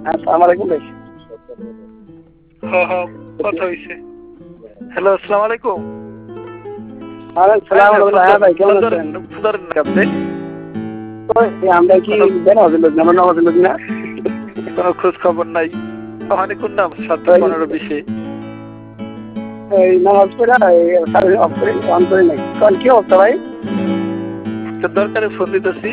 আসসালামু আলাইকুম ভাই। হ্যাঁ হ্যাঁ কথা হয়েছে। হ্যালো, আসসালামু আলাইকুম। ওয়ালাইকুম সালাম রাহমাতুল্লাহ। হ্যাঁ ভাই, কেমন আছেন? আমরা কি বেনামাজি লোক না, আমরা নামাজি লোক না। কোনো খোঁজ খবর নাই। ওখানে কোন নাম 7:15-20 এই নামাজ পড়ে সারা অফ করে অন করে নাই। কোন কি অবস্থা ভাই? দরকারে ফোন দিতেছি।